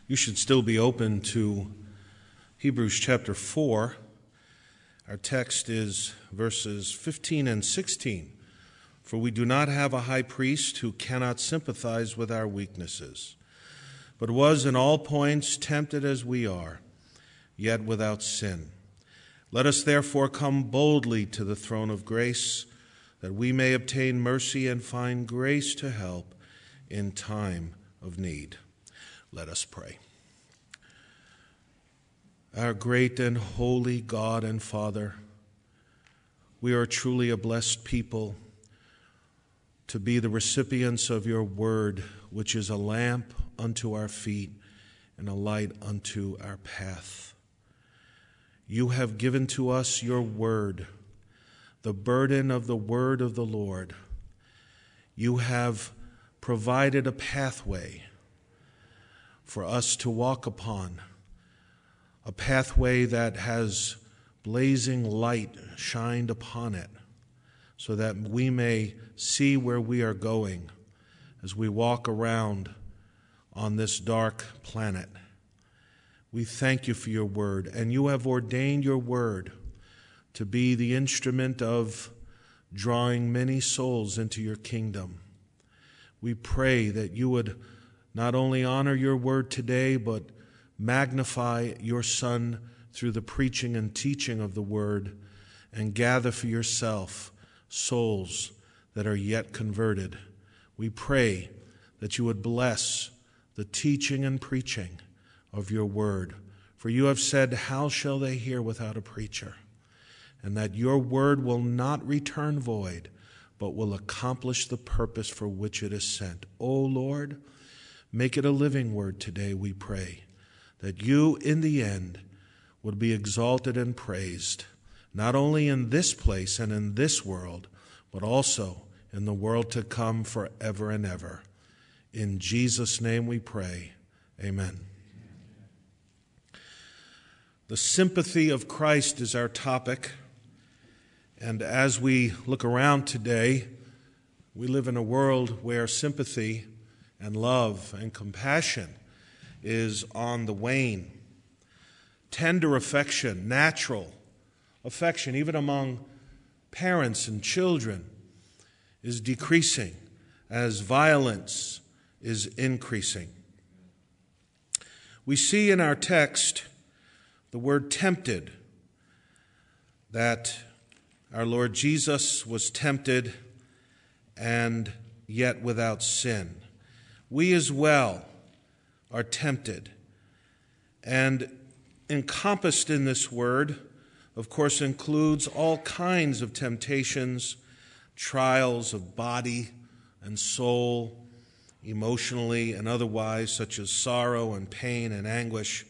You should still be open to Hebrews chapter 4. Our text is verses 15 and 16. For we do not have a high priest who cannot sympathize with our weaknesses, but was in all points tempted as we are, yet without sin. Let us therefore come boldly to the throne of grace, that we may obtain mercy and find grace to help in time of need. Let us pray. Our great and holy God and Father, we are truly a blessed people to be the recipients of your word, which is a lamp unto our feet and a light unto our path. You have given to us your word, the burden of the word of the Lord. You have provided a pathway for us to walk upon, a pathway that has blazing light shined upon it, so that we may see where we are going as we walk around on this dark planet. We thank you for your word, and you have ordained your word to be the instrument of drawing many souls into your kingdom. We pray that you would not only honor your word today, but magnify your Son through the preaching and teaching of the word, and gather for yourself souls that are yet converted. We pray that you would bless the teaching and preaching of your word. For you have said, how shall they hear without a preacher? And that your word will not return void, but will accomplish the purpose for which it is sent. O Lord, make it a living word today, we pray, that you in the end would be exalted and praised, not only in this place and in this world, but also in the world to come forever and ever. In Jesus' name we pray. Amen. The sympathy of Christ is our topic. And as we look around today, we live in a world where sympathy and love and compassion is on the wane. Tender affection, natural affection, even among parents and children, is decreasing as violence is increasing. We see in our text the word tempted, that our Lord Jesus was tempted and yet without sin. We as well are tempted. And encompassed in this word, of course, includes all kinds of temptations, trials of body and soul, emotionally and otherwise, such as sorrow and pain and anguish.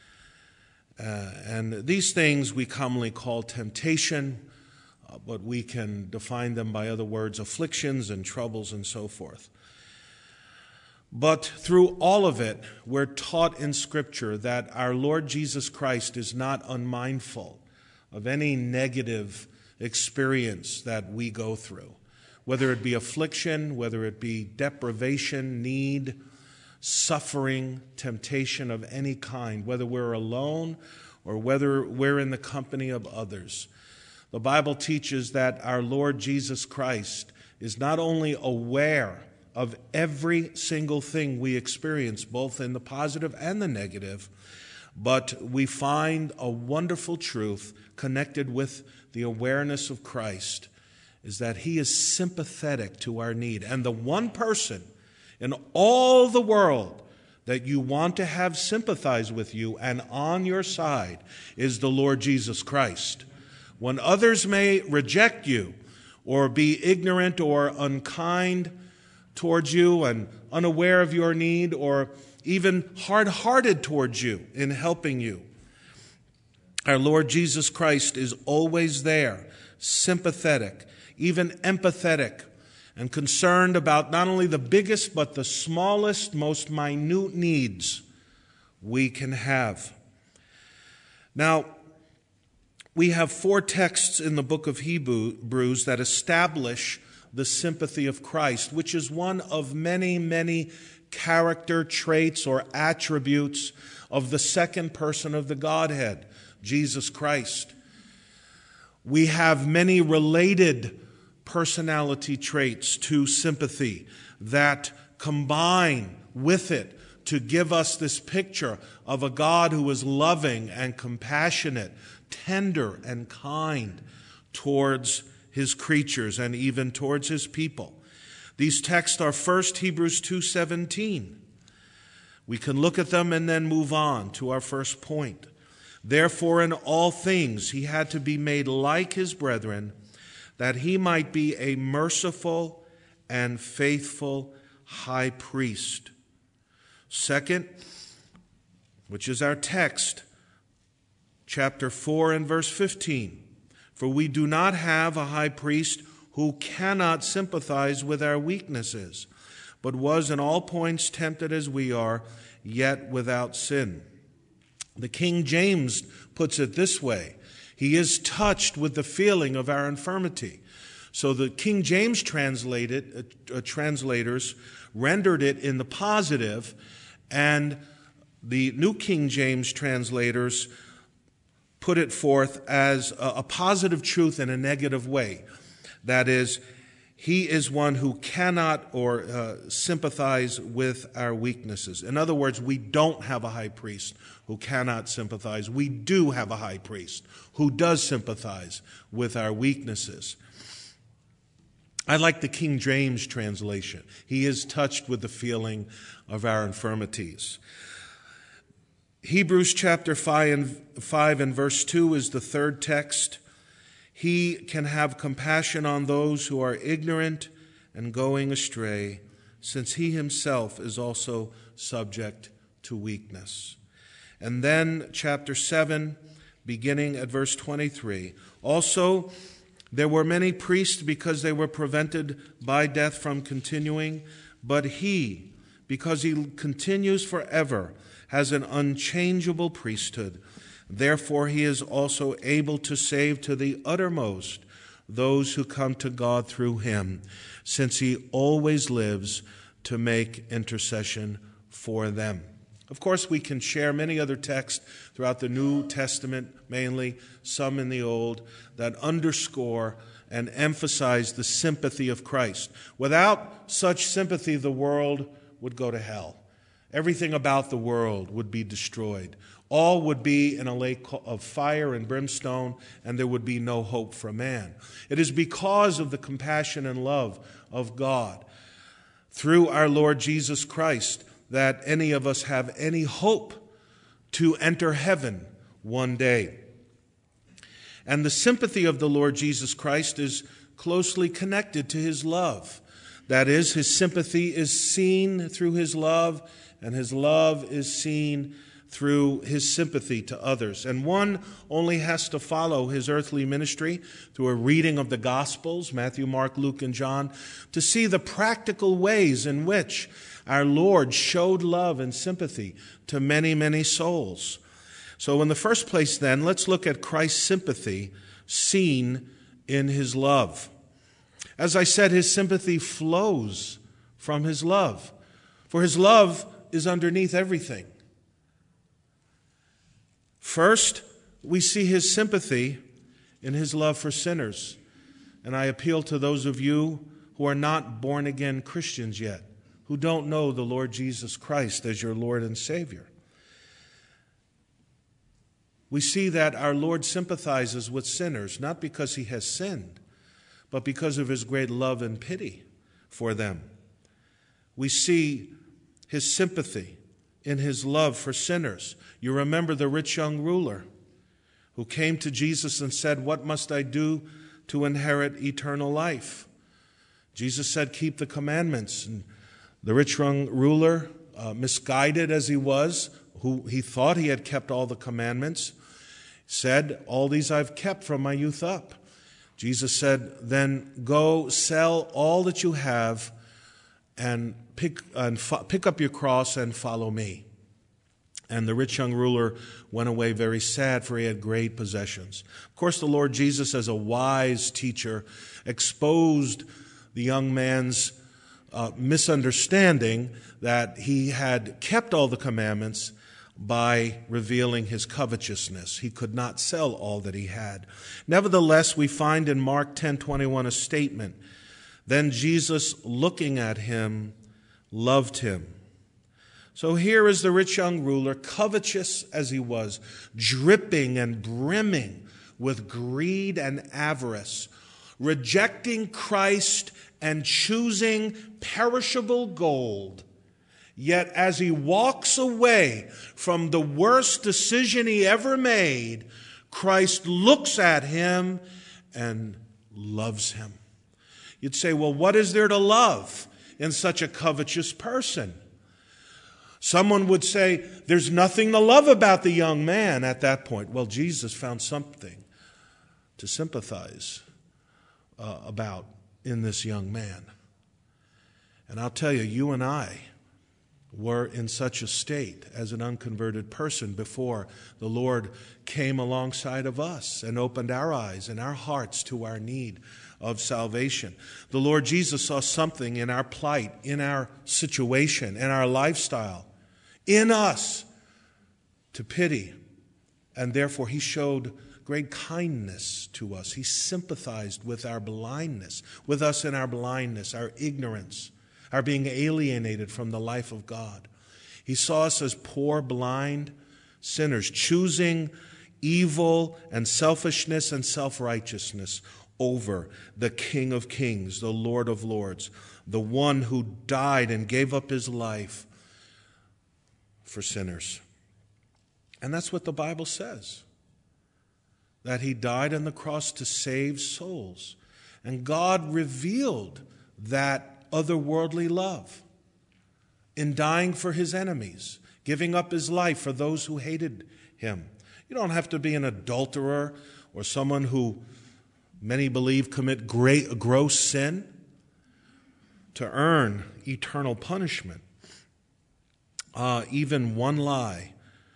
And these things we commonly call temptation, but we can define them by other words, afflictions and troubles and so forth. But through all of it, we're taught in Scripture that our Lord Jesus Christ is not unmindful of any negative experience that we go through, whether it be affliction, whether it be deprivation, need, suffering, temptation of any kind, whether we're alone or whether we're in the company of others. The Bible teaches that our Lord Jesus Christ is not only aware of every single thing we experience, both in the positive and the negative, but we find a wonderful truth connected with the awareness of Christ, is that he is sympathetic to our need. And the one person in all the world that you want to have sympathize with you and on your side is the Lord Jesus Christ. When others may reject you or be ignorant or unkind towards you and unaware of your need, or even hard-hearted towards you in helping you, our Lord Jesus Christ is always there, sympathetic, even empathetic, and concerned about not only the biggest but the smallest, most minute needs we can have. Now, we have 4 texts in the book of Hebrews that establish the sympathy of Christ, which is one of many, many character traits or attributes of the second person of the Godhead, Jesus Christ. We have many related personality traits to sympathy that combine with it to give us this picture of a God who is loving and compassionate, tender and kind towards his creatures and even towards his people. These texts are first Hebrews 2:17. We can look at them and then move on to our first point. Therefore, in all things he had to be made like his brethren, that he might be a merciful and faithful high priest. Second, which is our text, chapter 4 and verse 15. For we do not have a high priest who cannot sympathize with our weaknesses, but was in all points tempted as we are, yet without sin. The King James puts it this way: he is touched with the feeling of our infirmity. So the King James translators rendered it in the positive, and the New King James translators put it forth as a positive truth in a negative way. That is, he is one who cannot sympathize with our weaknesses. In other words, we don't have a high priest who cannot sympathize. We do have a high priest who does sympathize with our weaknesses. I like the King James translation. He is touched with the feeling of our infirmities. Hebrews chapter 5 and verse 2 is the third text. He can have compassion on those who are ignorant and going astray, since he himself is also subject to weakness. And then chapter 7, beginning at verse 23. Also, there were many priests because they were prevented by death from continuing, but he, because he continues forever, has an unchangeable priesthood. Therefore, he is also able to save to the uttermost those who come to God through him, since he always lives to make intercession for them. Of course, we can share many other texts throughout the New Testament, mainly some in the Old, that underscore and emphasize the sympathy of Christ. Without such sympathy, the world would go to hell. Everything about the world would be destroyed. All would be in a lake of fire and brimstone, and there would be no hope for man. It is because of the compassion and love of God through our Lord Jesus Christ that any of us have any hope to enter heaven one day. And the sympathy of the Lord Jesus Christ is closely connected to his love. That is, his sympathy is seen through his love, and his love is seen through his sympathy to others. And one only has to follow his earthly ministry through a reading of the Gospels, Matthew, Mark, Luke, and John, to see the practical ways in which our Lord showed love and sympathy to many, many souls. So in the first place then, let's look at Christ's sympathy seen in his love. As I said, his sympathy flows from his love, for his love is underneath everything. First, we see his sympathy in his love for sinners. And I appeal to those of you who are not born-again Christians yet, who don't know the Lord Jesus Christ as your Lord and Savior. We see that our Lord sympathizes with sinners, not because he has sinned, but because of his great love and pity for them. We see his sympathy in his love for sinners. You remember the rich young ruler who came to Jesus and said, "What must I do to inherit eternal life?" Jesus said, "Keep the commandments." And the rich young ruler, misguided as he was, who he thought he had kept all the commandments, said, "All these I've kept from my youth up." Jesus said, "Then go sell all that you have and pick up your cross and follow me." And the rich young ruler went away very sad, for he had great possessions. Of course, the Lord Jesus, as a wise teacher, exposed the young man's misunderstanding that he had kept all the commandments by revealing his covetousness. He could not sell all that he had. Nevertheless, we find in Mark 10:21 a statement. Then Jesus, looking at him, loved him. So here is the rich young ruler, covetous as he was, dripping and brimming with greed and avarice, rejecting Christ and choosing perishable gold. Yet as he walks away from the worst decision he ever made, Christ looks at him and loves him. You'd say, well, what is there to love in such a covetous person? Someone would say, there's nothing to love about the young man at that point. Well, Jesus found something to sympathize about in this young man. And I'll tell you, you and I were in such a state as an unconverted person before the Lord came alongside of us and opened our eyes and our hearts to our need of salvation. The Lord Jesus saw something in our plight, in our situation, in our lifestyle, in us to pity. And therefore he showed great kindness to us. He sympathized with our blindness, with us in our blindness, our ignorance, our being alienated from the life of God. He saw us as poor, blind sinners, choosing evil and selfishness and self-righteousness over the King of Kings, the Lord of Lords, the one who died and gave up his life for sinners. And that's what the Bible says, that he died on the cross to save souls. And God revealed that otherworldly love in dying for his enemies, giving up his life for those who hated him. You don't have to be an adulterer or someone who many believe commit gross sin to earn eternal punishment. Even one lie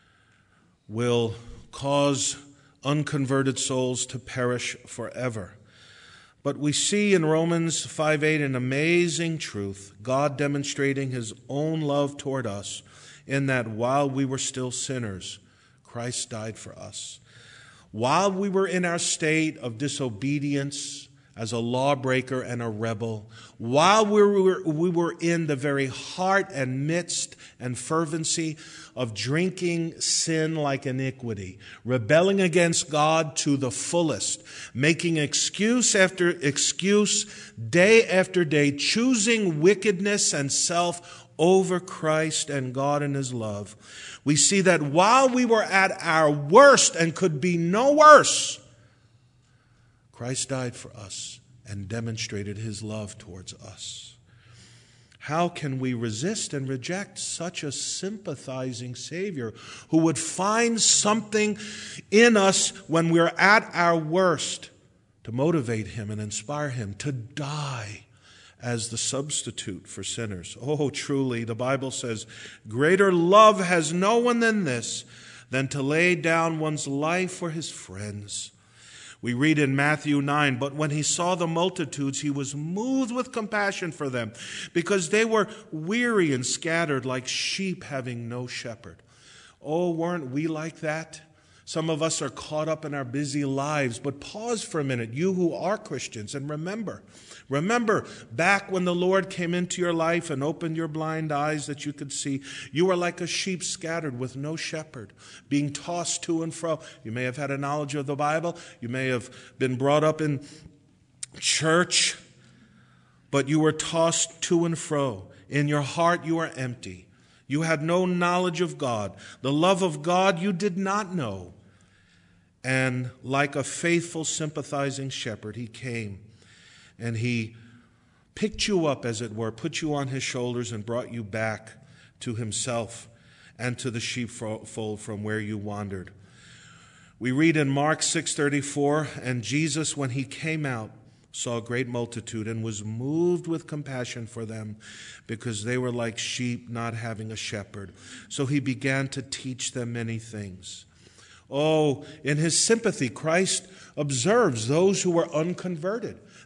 will cause unconverted souls to perish forever. But we see in Romans 5:8 an amazing truth, God demonstrating his own love toward us in that while we were still sinners, Christ died for us. While we were in our state of disobedience as a lawbreaker and a rebel, while we were in the very heart and midst and fervency of drinking sin like iniquity, rebelling against God to the fullest, making excuse after excuse, day after day, choosing wickedness and self over Christ and God and his love, we see that while we were at our worst and could be no worse, Christ died for us and demonstrated his love towards us. How can we resist and reject such a sympathizing Savior who would find something in us when we're at our worst to motivate him and inspire him to die as the substitute for sinners? Oh, truly, the Bible says, greater love has no one than this, than to lay down one's life for his friends. We read in Matthew 9, but when he saw the multitudes, he was moved with compassion for them, because they were weary and scattered like sheep having no shepherd. Oh, weren't we like that? Some of us are caught up in our busy lives, but pause for a minute, you who are Christians, and remember back when the Lord came into your life and opened your blind eyes that you could see, you were like a sheep scattered with no shepherd, being tossed to and fro. You may have had a knowledge of the Bible, you may have been brought up in church, but you were tossed to and fro. In your heart you were empty. You had no knowledge of God. The love of God you did not know. And like a faithful, sympathizing shepherd, he came and he picked you up, as it were, put you on his shoulders and brought you back to himself and to the sheepfold from where you wandered. We read in Mark 6:34, and Jesus, when he came out, saw a great multitude and was moved with compassion for them because they were like sheep not having a shepherd. So he began to teach them many things. Oh, in his sympathy, Christ observes those who were unconverted,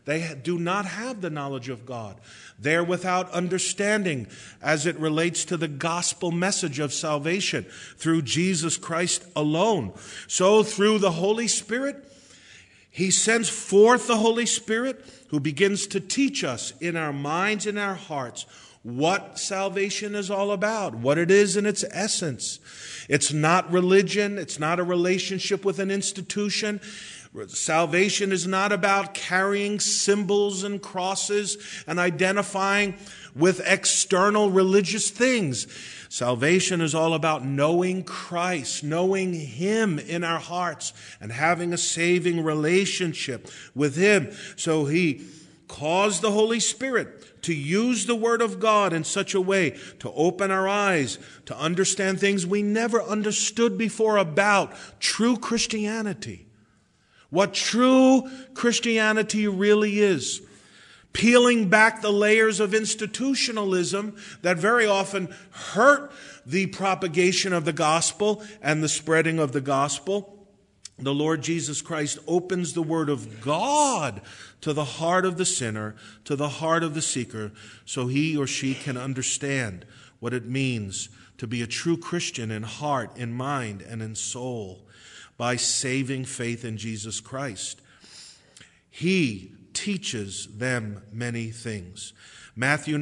They do not have the knowledge of God. They're without understanding as it relates to the gospel message of salvation through Jesus Christ alone. So through the Holy Spirit, He sends forth the Holy Spirit who begins to teach us in our minds and our hearts what salvation is all about, what it is in its essence. It's not religion. It's not a relationship with an institution. Salvation is not about carrying symbols and crosses and identifying with external religious things. Salvation is all about knowing Christ, knowing Him in our hearts, and having a saving relationship with Him. So He caused the Holy Spirit to use the Word of God in such a way to open our eyes, to understand things we never understood before about true Christianity. What true Christianity really is. Peeling back the layers of institutionalism that very often hurt the propagation of the gospel and the spreading of the gospel. The Lord Jesus Christ opens the Word of God to the heart of the sinner, to the heart of the seeker, so he or she can understand what it means to be a true Christian in heart, in mind, and in soul by saving faith in Jesus Christ. He teaches them many things. Matthew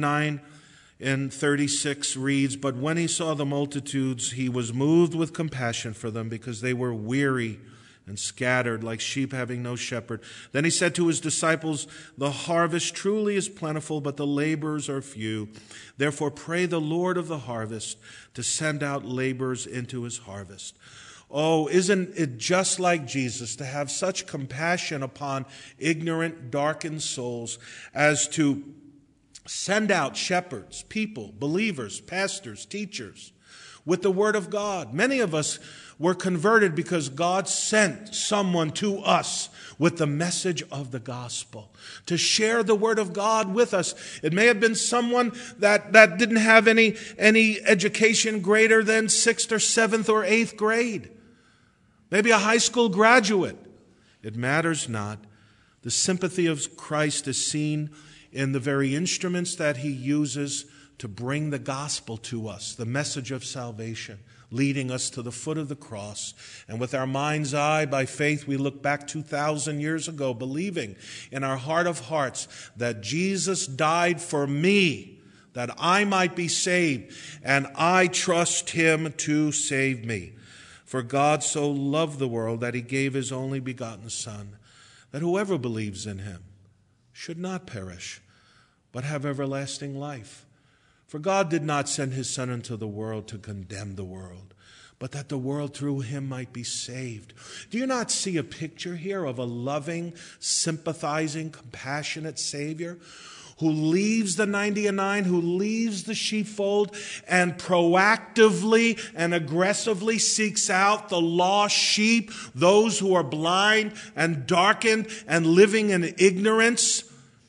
9:36 reads, "But when He saw the multitudes, He was moved with compassion for them because they were weary and scattered like sheep having no shepherd. Then He said to His disciples, the harvest truly is plentiful, but the laborers are few. Therefore pray the Lord of the harvest to send out laborers into His harvest." Oh, isn't it just like Jesus to have such compassion upon ignorant, darkened souls as to send out shepherds, people, believers, pastors, teachers with the Word of God. Many of us were converted because God sent someone to us with the message of the gospel to share the Word of God with us. It may have been someone that didn't have any education greater than 6th or 7th or 8th grade. Maybe a high school graduate. It matters not. The sympathy of Christ is seen in the very instruments that He uses to bring the gospel to us, the message of salvation, leading us to the foot of the cross. And with our mind's eye, by faith, we look back 2,000 years ago, believing in our heart of hearts that Jesus died for me, that I might be saved, and I trust Him to save me. For God so loved the world that He gave His only begotten Son, that whoever believes in Him should not perish, but have everlasting life. For God did not send His Son into the world to condemn the world, but that the world through Him might be saved. Do you not see a picture here of a loving, sympathizing, compassionate Savior who leaves the 99, who leaves the sheepfold, and proactively and aggressively seeks out the lost sheep, those who are blind and darkened and living in ignorance,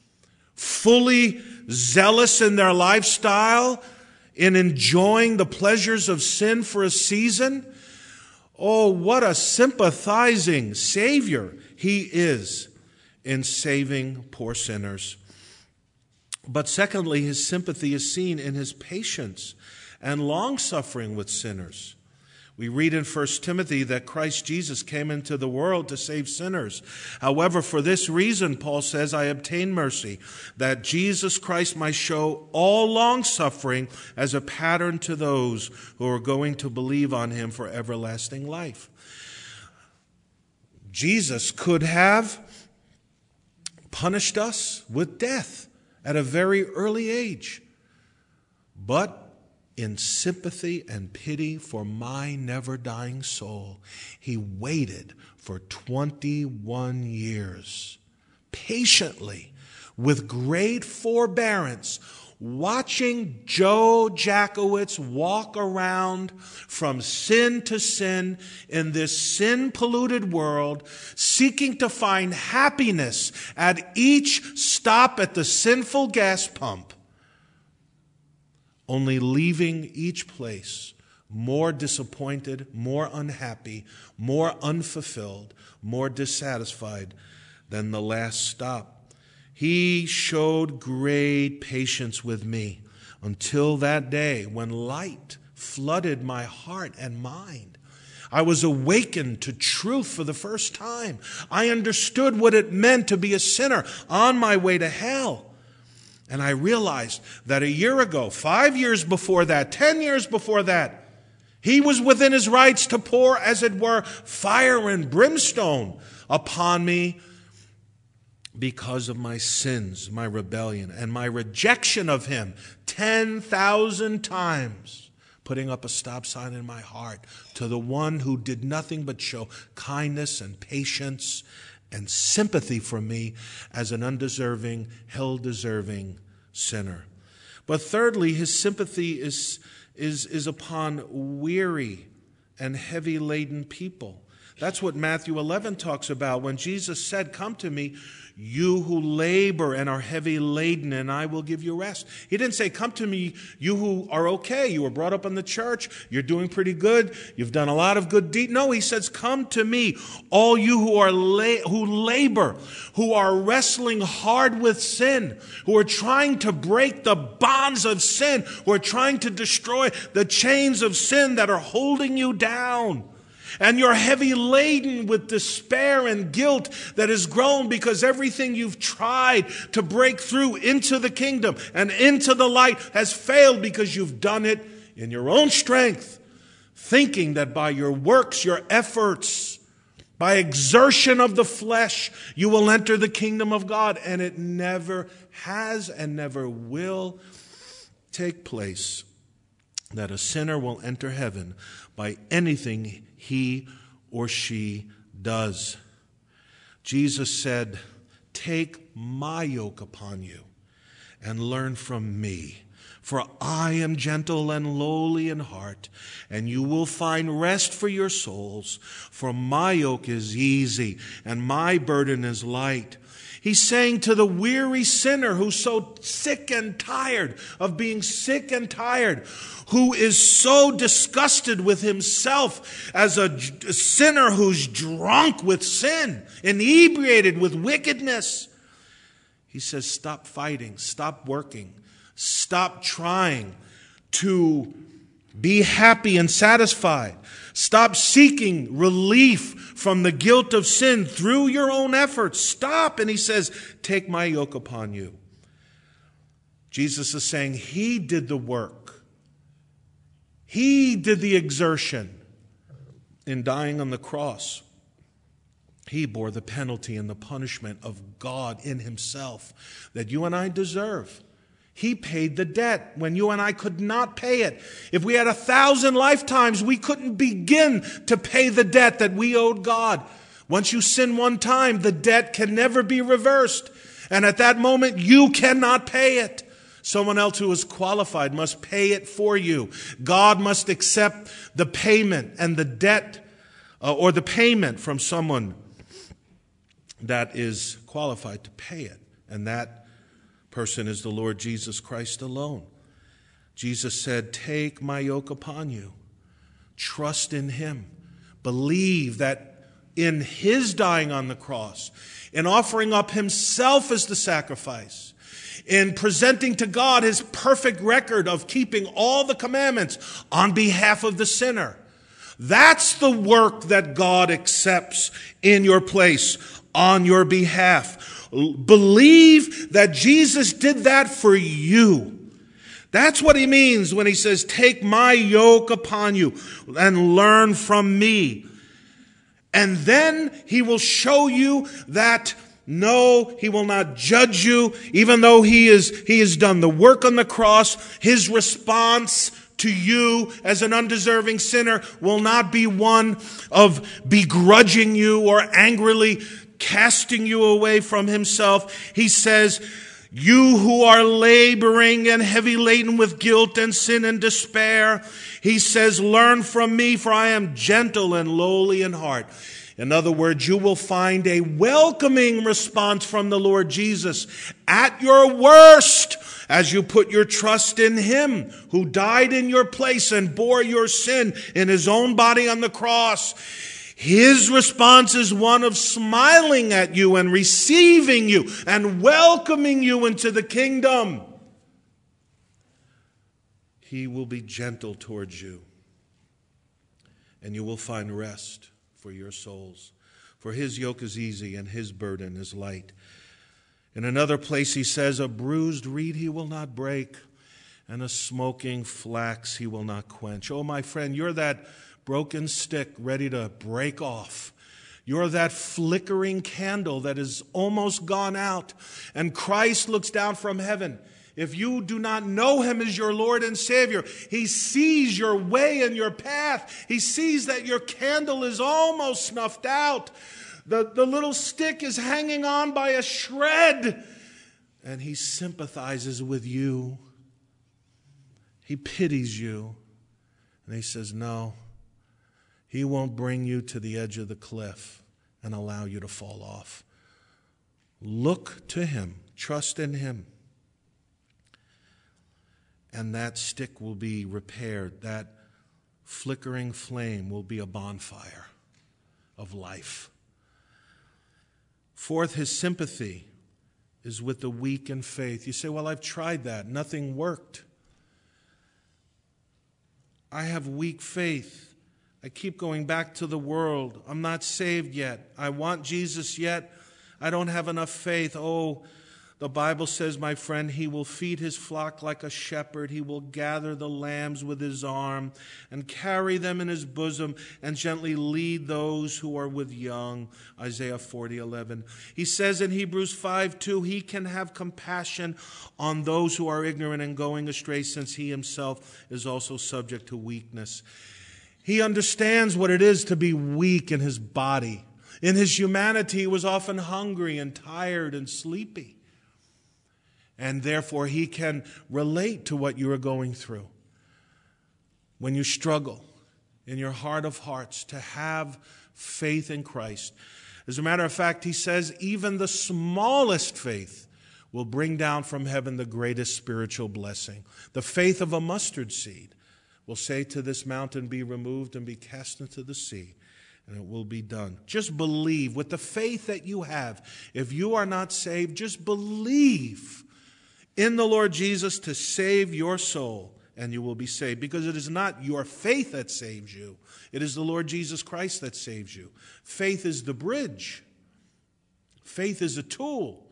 fully zealous in their lifestyle, in enjoying the pleasures of sin for a season? Oh, what a sympathizing Savior He is in saving poor sinners. But secondly, His sympathy is seen in His patience and long-suffering with sinners. We read in 1 Timothy that Christ Jesus came into the world to save sinners. However, for this reason, Paul says, I obtain mercy, that Jesus Christ might show all long-suffering as a pattern to those who are going to believe on Him for everlasting life. Jesus could have punished us with death at a very early age. But in sympathy and pity for my never-dying soul, He waited for 21 years, patiently, with great forbearance, watching Joe Jackowitz walk around from sin to sin in this sin-polluted world, seeking to find happiness at each stop at the sinful gas pump, only leaving each place more disappointed, more unhappy, more unfulfilled, more dissatisfied than the last stop. He showed great patience with me until that day when light flooded my heart and mind. I was awakened to truth for the first time. I understood what it meant to be a sinner on my way to hell. And I realized that a year ago, 5 years before that, 10 years before that, he was within his rights to pour, as it were, fire and brimstone upon me because of my sins, my rebellion, and my rejection of him 10,000 times, putting up a stop sign in my heart to the one who did nothing but show kindness and patience and sympathy for me as an undeserving, hell-deserving sinner. But thirdly, his sympathy is upon weary and heavy-laden people. That's what Matthew 11 talks about when Jesus said, "Come to me, you who labor and are heavy laden, and I will give you rest." He didn't say, "Come to me, you who are okay. You were brought up in the church. You're doing pretty good. You've done a lot of good deeds." No, he says, "Come to me, all you who labor, who are wrestling hard with sin, who are trying to break the bonds of sin, who are trying to destroy the chains of sin that are holding you down. And you're heavy laden with despair and guilt that has grown because everything you've tried to break through into the kingdom and into the light has failed because you've done it in your own strength, thinking that by your works, your efforts, by exertion of the flesh, you will enter the kingdom of God. And it never has and never will take place that a sinner will enter heaven by anything he or she does. Jesus said, "Take my yoke upon you and learn from me, for I am gentle and lowly in heart, and you will find rest for your souls, for my yoke is easy and my burden is light." He's saying to the weary sinner who's so sick and tired of being sick and tired, who is so disgusted with himself as a sinner who's drunk with sin, inebriated with wickedness. He says, stop fighting, stop working, stop trying to be happy and satisfied. Stop seeking relief from the guilt of sin through your own efforts. Stop. And he says, take my yoke upon you. Jesus is saying he did the work. He did the exertion in dying on the cross. He bore the penalty and the punishment of God in himself that you and I deserve. He paid the debt when you and I could not pay it. If we had 1,000 lifetimes, we couldn't begin to pay the debt that we owed God. Once you sin one time, the debt can never be reversed. And at that moment, you cannot pay it. Someone else who is qualified must pay it for you. God must accept the payment and the debt or the payment from someone that is qualified to pay it. And that person is the Lord Jesus Christ alone. Jesus said, take my yoke upon you. Trust in him. Believe that in his dying on the cross, in offering up himself as the sacrifice, in presenting to God his perfect record of keeping all the commandments on behalf of the sinner. That's the work that God accepts in your place, on your behalf. Believe that Jesus did that for you. That's what he means when he says, take my yoke upon you and learn from me. And then he will show you that no, he will not judge you, even though he has done the work on the cross. His response to you as an undeserving sinner will not be one of begrudging you or angrily casting you away from himself. He says, you who are laboring and heavy laden with guilt and sin and despair, he says, learn from me, for I am gentle and lowly in heart. In other words, you will find a welcoming response from the Lord Jesus at your worst as you put your trust in him who died in your place and bore your sin in his own body on the cross. His response is one of smiling at you and receiving you and welcoming you into the kingdom. He will be gentle towards you, and you will find rest for your souls. For his yoke is easy and his burden is light. In another place he says, a bruised reed he will not break, and a smoking flax he will not quench. Oh, my friend, you're that broken stick ready to break off. You're that flickering candle that is almost gone out, and Christ looks down from heaven. If you do not know him as your Lord and Savior, he sees your way and your path. He sees that your candle is almost snuffed out. The little stick is hanging on by a shred, and he sympathizes with you. He pities you, and he says, no, he won't bring you to the edge of the cliff and allow you to fall off. Look to him, trust in him. And that stick will be repaired. That flickering flame will be a bonfire of life. Fourth, his sympathy is with the weak in faith. You say, well, I've tried that. Nothing worked. I have weak faith. I keep going back to the world. I'm not saved yet. I want Jesus yet. I don't have enough faith. Oh, the Bible says, my friend, he will feed his flock like a shepherd. He will gather the lambs with his arm and carry them in his bosom and gently lead those who are with young. Isaiah 40:11. He says in Hebrews 5:2, he can have compassion on those who are ignorant and going astray, since he himself is also subject to weakness. He understands what it is to be weak in his body. In his humanity, he was often hungry and tired and sleepy. And therefore, he can relate to what you are going through. When you struggle in your heart of hearts to have faith in Christ. As a matter of fact, he says, even the smallest faith will bring down from heaven the greatest spiritual blessing. The faith of a mustard seed will say to this mountain, be removed and be cast into the sea, and it will be done. Just believe with the faith that you have. If you are not saved, just believe in the Lord Jesus to save your soul, and you will be saved. Because it is not your faith that saves you. It is the Lord Jesus Christ that saves you. Faith is the bridge. Faith is a tool.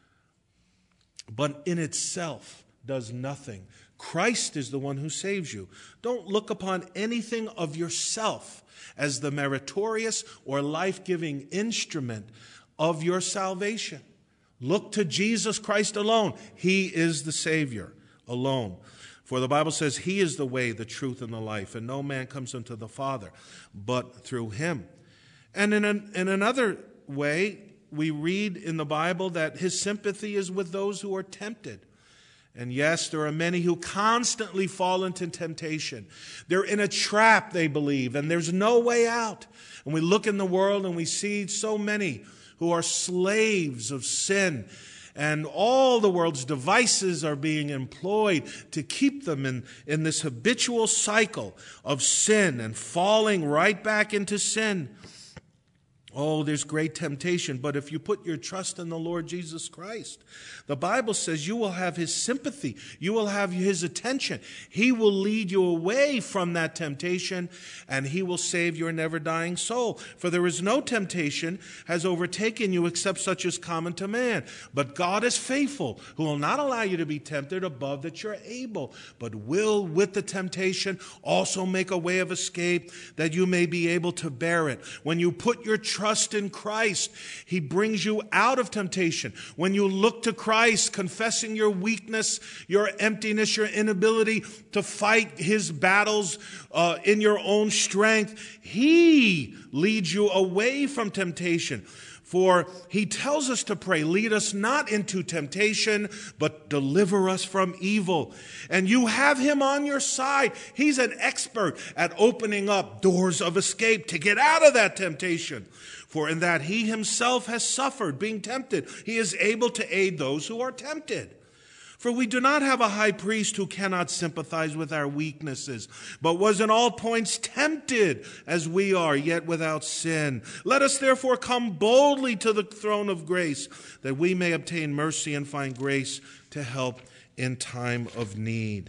But in itself does nothing. Christ is the one who saves you. Don't look upon anything of yourself as the meritorious or life-giving instrument of your salvation. Look to Jesus Christ alone. He is the Savior alone. For the Bible says he is the way, the truth, and the life, and no man comes unto the Father but through him. And in another way, we read in the Bible that his sympathy is with those who are tempted. And yes, there are many who constantly fall into temptation. They're in a trap, they believe, and there's no way out. And we look in the world and we see so many who are slaves of sin, and all the world's devices are being employed to keep them in this habitual cycle of sin and falling right back into sin. Oh, there's great temptation, but if you put your trust in the Lord Jesus Christ, the Bible says you will have his sympathy, you will have his attention. He will lead you away from that temptation, and he will save your never-dying soul. For there is no temptation has overtaken you except such as common to man. But God is faithful, who will not allow you to be tempted above that you're able, but will with the temptation also make a way of escape that you may be able to bear it. When you put your trust in Christ, he brings you out of temptation. When you look to Christ, confessing your weakness, your emptiness, your inability to fight his battles in your own strength, he leads you away from temptation. For he tells us to pray, lead us not into temptation, but deliver us from evil. And you have him on your side. He's an expert at opening up doors of escape to get out of that temptation. For in that he himself has suffered being tempted, he is able to aid those who are tempted. For we do not have a high priest who cannot sympathize with our weaknesses, but was in all points tempted as we are, yet without sin. Let us therefore come boldly to the throne of grace, that we may obtain mercy and find grace to help in time of need.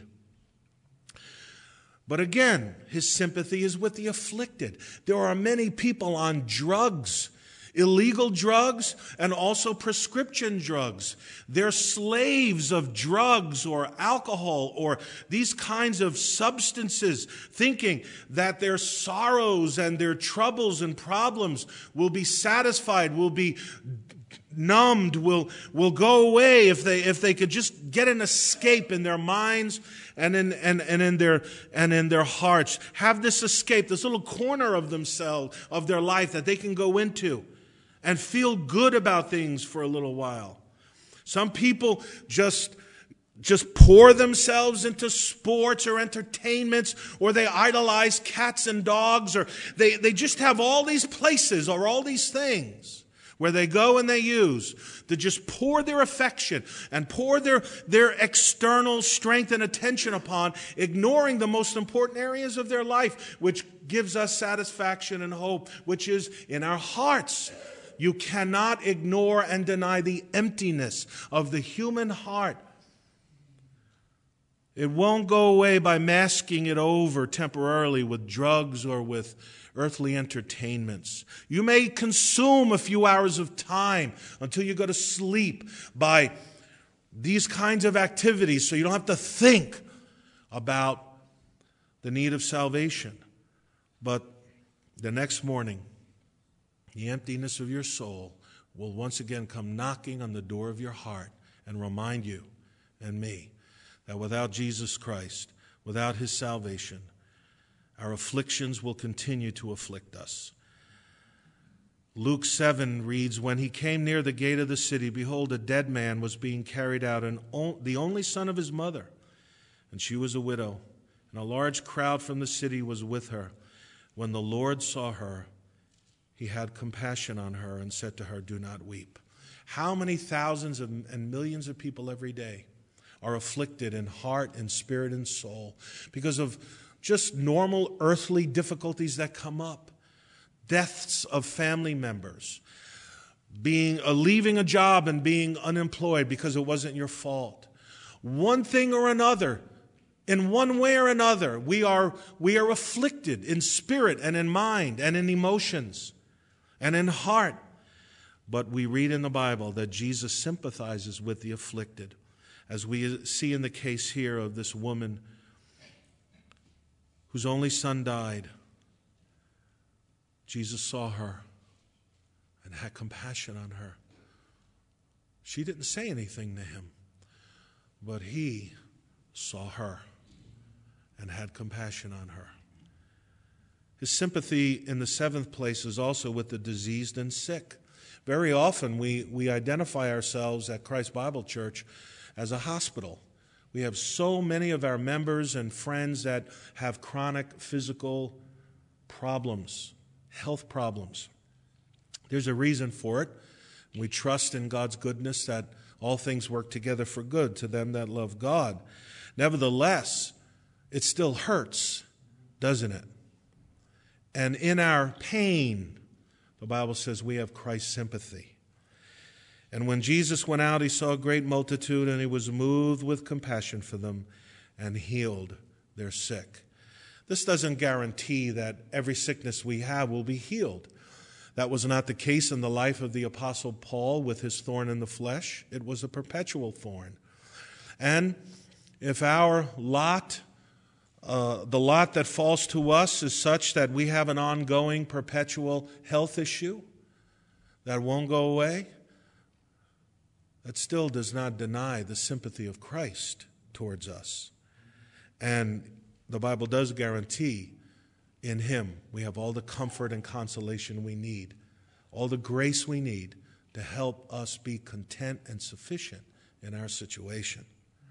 But again, his sympathy is with the afflicted. There are many people on drugs, illegal drugs, and also prescription drugs. They're slaves of drugs or alcohol or these kinds of substances, thinking that their sorrows and their troubles and problems will be satisfied, will be numbed, will go away if they could just get an escape in their minds and in their hearts. Have this escape, this little corner of themselves, of their life that they can go into and feel good about things for a little while. Some people just pour themselves into sports or entertainments, or they idolize cats and dogs, or they just have all these places or all these things where they go and they use to just pour their affection and pour their external strength and attention upon, ignoring the most important areas of their life, which gives us satisfaction and hope, which is in our hearts. You cannot ignore and deny the emptiness of the human heart. It won't go away by masking it over temporarily with drugs or with earthly entertainments. You may consume a few hours of time until you go to sleep by these kinds of activities, so you don't have to think about the need of salvation. But the next morning, the emptiness of your soul will once again come knocking on the door of your heart and remind you and me that without Jesus Christ, without his salvation, our afflictions will continue to afflict us. Luke 7 reads, when he came near the gate of the city, behold, a dead man was being carried out, and the only son of his mother, and she was a widow, and a large crowd from the city was with her. When the Lord saw her, he had compassion on her and said to her, do not weep. How many thousands and millions of people every day are afflicted in heart and spirit and soul because of just normal earthly difficulties that come up. Deaths of family members, leaving a job and being unemployed because it wasn't your fault. One thing or another, in one way or another, we are afflicted in spirit and in mind and in emotions and in heart. But we read in the Bible that Jesus sympathizes with the afflicted, as we see in the case here of this woman whose only son died. Jesus saw her and had compassion on her. She didn't say anything to him, but he saw her and had compassion on her. His sympathy in the seventh place is also with the diseased and sick. Very often we identify ourselves at Christ Bible Church as a hospital. We have so many of our members and friends that have chronic physical problems, health problems. There's a reason for it. We trust in God's goodness that all things work together for good to them that love God. Nevertheless, it still hurts, doesn't it? And in our pain, the Bible says we have Christ's sympathy. And when Jesus went out, he saw a great multitude, and he was moved with compassion for them and healed their sick. This doesn't guarantee that every sickness we have will be healed. That was not the case in the life of the Apostle Paul with his thorn in the flesh. It was a perpetual thorn. And if our lot, the lot that falls to us is such that we have an ongoing perpetual health issue that won't go away, that still does not deny the sympathy of Christ towards us. And the Bible does guarantee in him we have all the comfort and consolation we need, all the grace we need to help us be content and sufficient in our situation.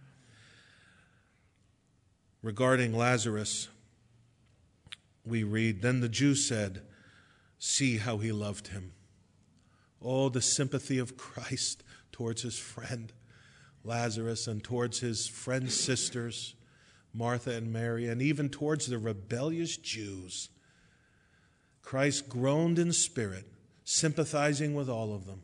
Regarding Lazarus, we read, then the Jews said, see how he loved him. Oh, the sympathy of Christ towards his friend. Lazarus and towards his friend's sisters, Martha and Mary, and even towards the rebellious Jews. Christ groaned in spirit, sympathizing with all of them.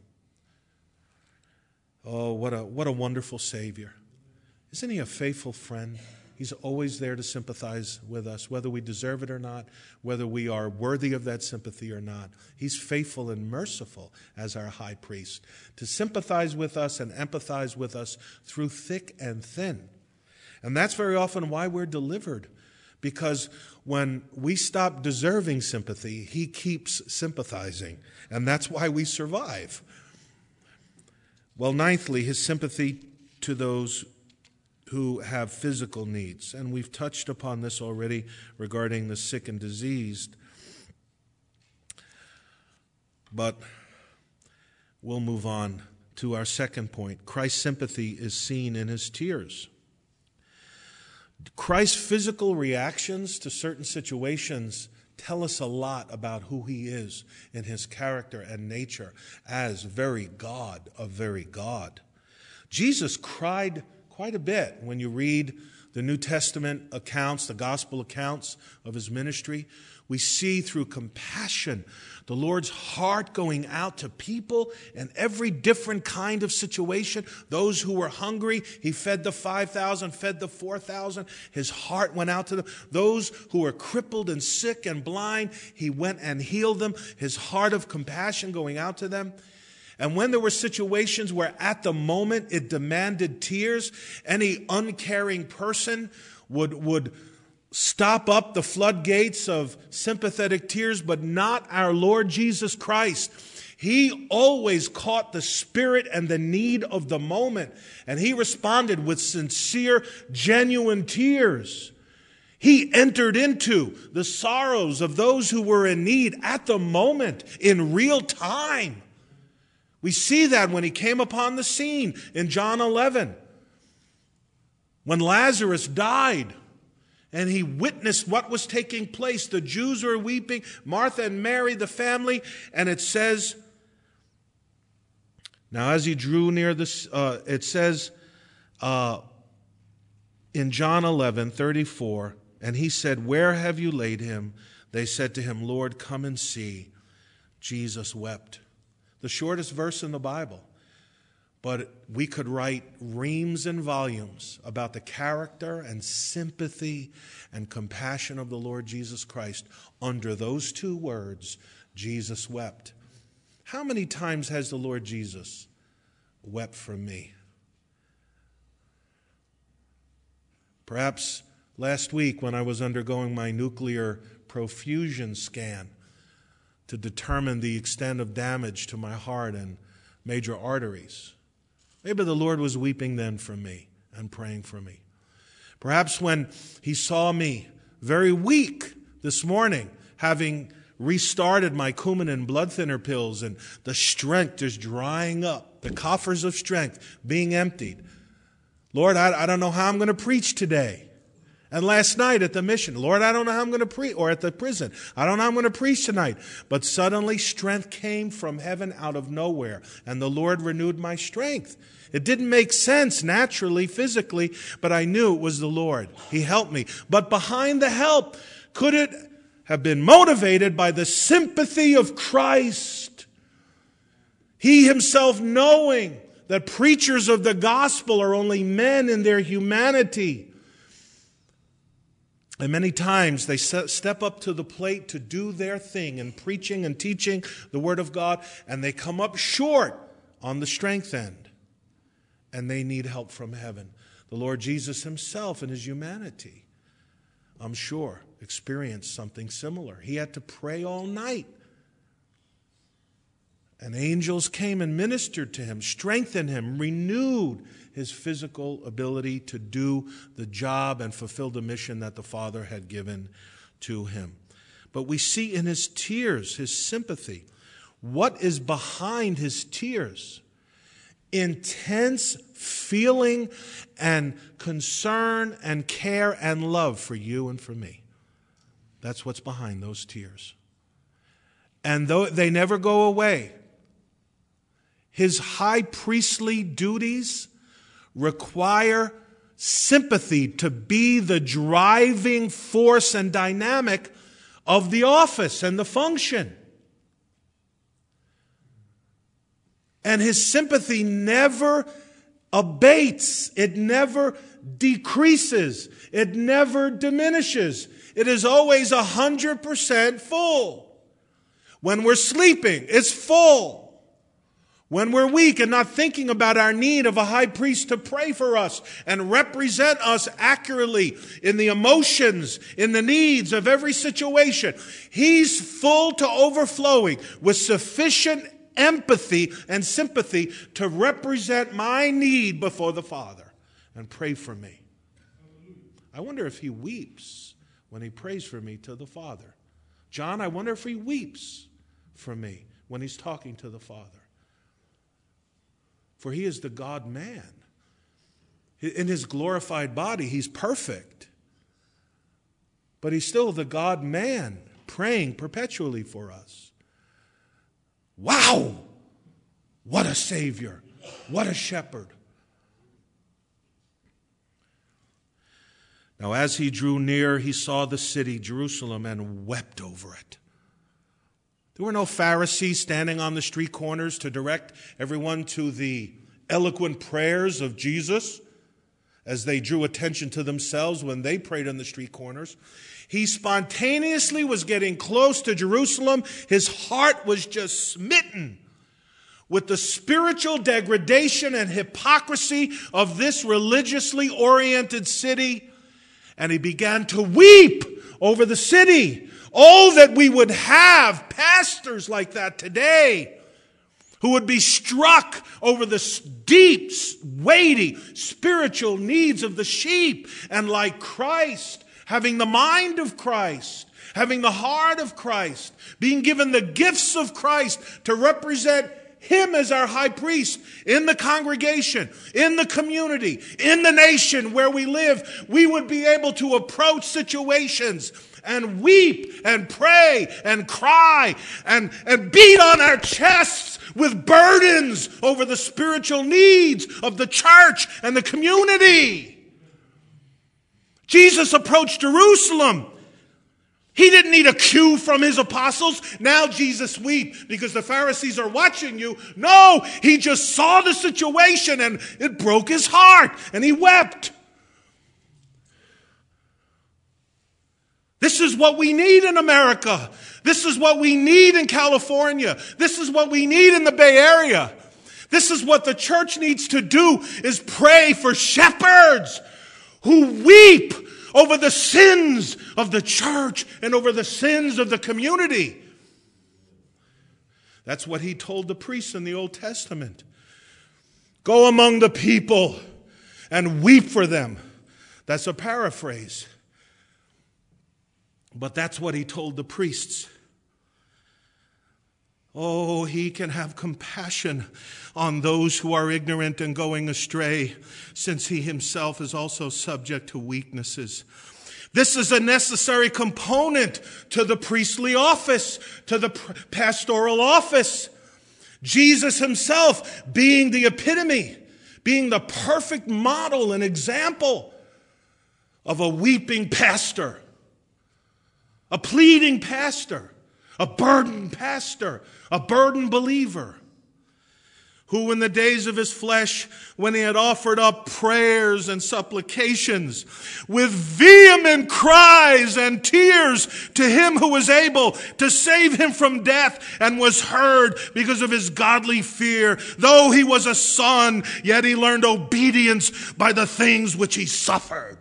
Oh, what a wonderful Savior. Isn't he a faithful friend? He's always there to sympathize with us, whether we deserve it or not, whether we are worthy of that sympathy or not. He's faithful and merciful as our high priest, to sympathize with us and empathize with us through thick and thin. And that's very often why we're delivered, because when we stop deserving sympathy, he keeps sympathizing, and that's why we survive. Well, ninthly, his sympathy to those who have physical needs. And we've touched upon this already regarding the sick and diseased. But we'll move on to our second point. Christ's sympathy is seen in his tears. Christ's physical reactions to certain situations tell us a lot about who he is in his character and nature as very God of very God. Jesus cried quite a bit when you read the New Testament accounts, the gospel accounts of his ministry. We see through compassion the Lord's heart going out to people in every different kind of situation. Those who were hungry, he fed the 5,000, fed the 4,000. His heart went out to them. Those who were crippled and sick and blind, he went and healed them. His heart of compassion going out to them. And when there were situations where at the moment it demanded tears, any uncaring person would stop up the floodgates of sympathetic tears, but not our Lord Jesus Christ. He always caught the spirit and the need of the moment, and he responded with sincere, genuine tears. He entered into the sorrows of those who were in need at the moment, in real time. We see that when he came upon the scene in John 11, when Lazarus died and he witnessed what was taking place. The Jews were weeping, Martha and Mary, the family, and it says, now as he drew near this, it says in John 11:34, and he said, "Where have you laid him?" They said to him, "Lord, come and see." Jesus wept. The shortest verse in the Bible. But we could write reams and volumes about the character and sympathy and compassion of the Lord Jesus Christ. Under those two words, Jesus wept. How many times has the Lord Jesus wept for me? Perhaps last week when I was undergoing my nuclear profusion scan to determine the extent of damage to my heart and major arteries. Maybe the Lord was weeping then for me and praying for me. Perhaps when he saw me very weak this morning, having restarted my Coumadin blood thinner pills and the strength just drying up, the coffers of strength being emptied. Lord, I don't know how I'm going to preach today. And last night at the mission, Lord, I don't know how I'm going to preach, or at the prison, I don't know how I'm going to preach tonight. But suddenly strength came from heaven out of nowhere, and the Lord renewed my strength. It didn't make sense naturally, physically, but I knew it was the Lord. He helped me. But behind the help, could it have been motivated by the sympathy of Christ? He himself knowing that preachers of the gospel are only men in their humanity. And many times they step up to the plate to do their thing in preaching and teaching the Word of God, and they come up short on the strength end. And they need help from heaven. The Lord Jesus himself in his humanity, I'm sure, experienced something similar. He had to pray all night. And angels came and ministered to him, strengthened him, renewed his physical ability to do the job and fulfill the mission that the Father had given to him. But we see in his tears, his sympathy. What is behind his tears? Intense feeling and concern and care and love for you and for me. That's what's behind those tears. And though they never go away, his high priestly duties require sympathy to be the driving force and dynamic of the office and the function. And his sympathy never abates. It never decreases. It never diminishes. It is always 100% full. When we're sleeping, it's full. When we're weak and not thinking about our need of a high priest to pray for us and represent us accurately in the emotions, in the needs of every situation, he's full to overflowing with sufficient empathy and sympathy to represent my need before the Father and pray for me. I wonder if he weeps when he prays for me to the Father. John, I wonder if he weeps for me when he's talking to the Father. For he is the God-man. In his glorified body, he's perfect. But he's still the God-man, praying perpetually for us. Wow! What a Savior. What a shepherd. Now, as he drew near, he saw the city, Jerusalem, and wept over it. There were no Pharisees standing on the street corners to direct everyone to the eloquent prayers of Jesus as they drew attention to themselves when they prayed on the street corners. He spontaneously was getting close to Jerusalem. His heart was just smitten with the spiritual degradation and hypocrisy of this religiously oriented city. And he began to weep over the city. Oh, that we would have pastors like that today who would be struck over the deep, weighty spiritual needs of the sheep and like Christ, having the mind of Christ, having the heart of Christ, being given the gifts of Christ to represent him as our high priest in the congregation, in the community, in the nation where we live. We would be able to approach situations and weep and pray and cry and beat on our chests with burdens over the spiritual needs of the church and the community. Jesus approached Jerusalem. He didn't need a cue from his apostles. Now Jesus weep because the Pharisees are watching you. No, he just saw the situation and it broke his heart and he wept. This is what we need in America. This is what we need in California. This is what we need in the Bay Area. This is what the church needs to do, is pray for shepherds who weep over the sins of the church and over the sins of the community. That's what he told the priests in the Old Testament. Go among the people and weep for them. That's a paraphrase. But that's what he told the priests. Oh, he can have compassion on those who are ignorant and going astray, since he himself is also subject to weaknesses. This is a necessary component to the priestly office, to the pastoral office. Jesus himself being the epitome, being the perfect model and example of a weeping pastor, a pleading pastor, a burdened pastor, a burdened believer, who in the days of his flesh, when he had offered up prayers and supplications with vehement cries and tears to him who was able to save him from death, and was heard because of his godly fear, though he was a son, yet he learned obedience by the things which he suffered.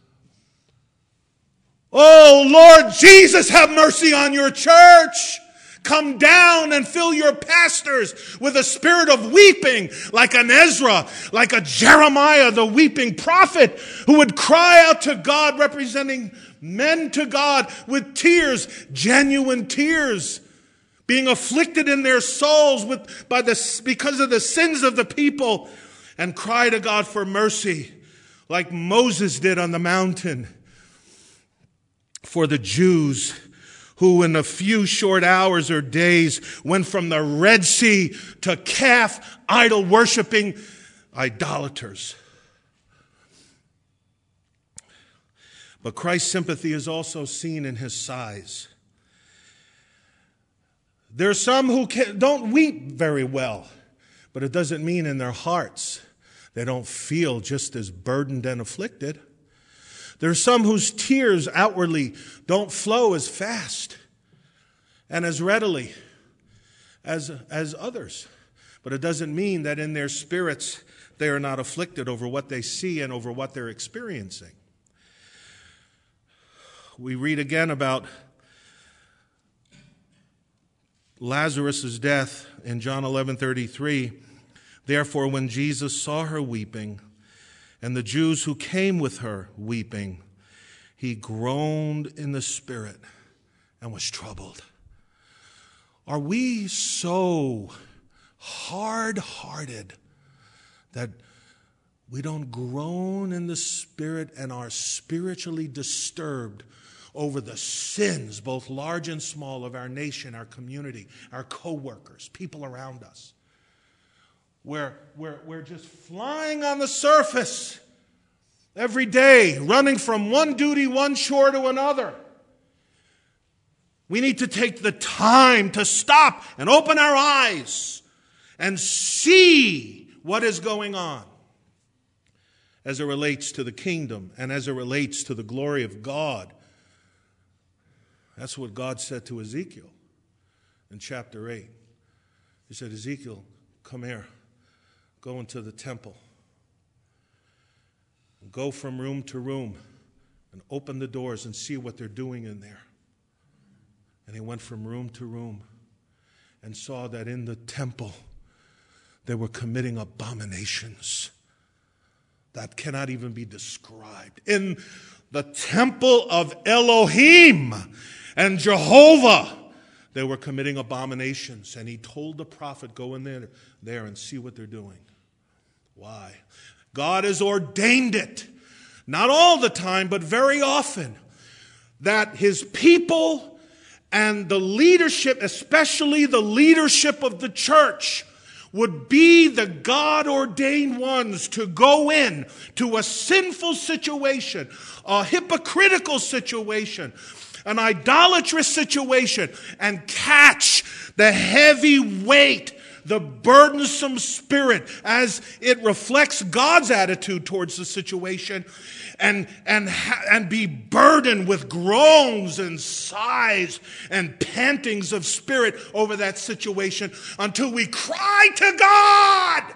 Oh, Lord Jesus, have mercy on your church. Come down and fill your pastors with a spirit of weeping, like an Ezra, like a Jeremiah, the weeping prophet, who would cry out to God, representing men to God with tears, genuine tears, being afflicted in their souls because of the sins of the people, and cry to God for mercy, like Moses did on the mountain for the Jews, who in a few short hours or days went from the Red Sea to calf idol-worshiping idolaters. But Christ's sympathy is also seen in his sighs. There are some who don't weep very well, but it doesn't mean in their hearts they don't feel just as burdened and afflicted. There are some whose tears outwardly don't flow as fast and as readily as others. But it doesn't mean that in their spirits they are not afflicted over what they see and over what they're experiencing. We read again about Lazarus' death in John 11:33. Therefore, when Jesus saw her weeping, and the Jews who came with her weeping, he groaned in the spirit and was troubled. Are we so hard-hearted that we don't groan in the spirit and are spiritually disturbed over the sins, both large and small, of our nation, our community, our co-workers, people around us? We're just flying on the surface every day, running from one duty, one chore to another. We need to take the time to stop and open our eyes and see what is going on as it relates to the kingdom and as it relates to the glory of God. That's what God said to Ezekiel in chapter 8. He said, Ezekiel, come here. Go into the temple. Go from room to room and open the doors and see what they're doing in there. And he went from room to room and saw that in the temple they were committing abominations that cannot even be described. In the temple of Elohim and Jehovah, they were committing abominations. And he told the prophet, go in there and see what they're doing. Why? God has ordained it, not all the time, but very often, that his people and the leadership, especially the leadership of the church, would be the God-ordained ones to go in to a sinful situation, a hypocritical situation, an idolatrous situation, and catch the heavy weight, the burdensome spirit as it reflects God's attitude towards the situation, and be burdened with groans and sighs and pantings of spirit over that situation until we cry to God.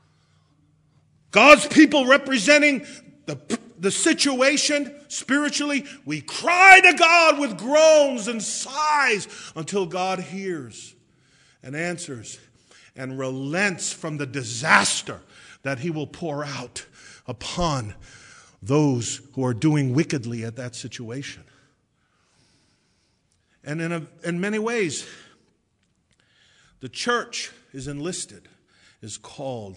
God's people representing the situation spiritually, we cry to God with groans and sighs until God hears and answers and relents from the disaster that he will pour out upon those who are doing wickedly at that situation. And in many ways, the church is enlisted, is called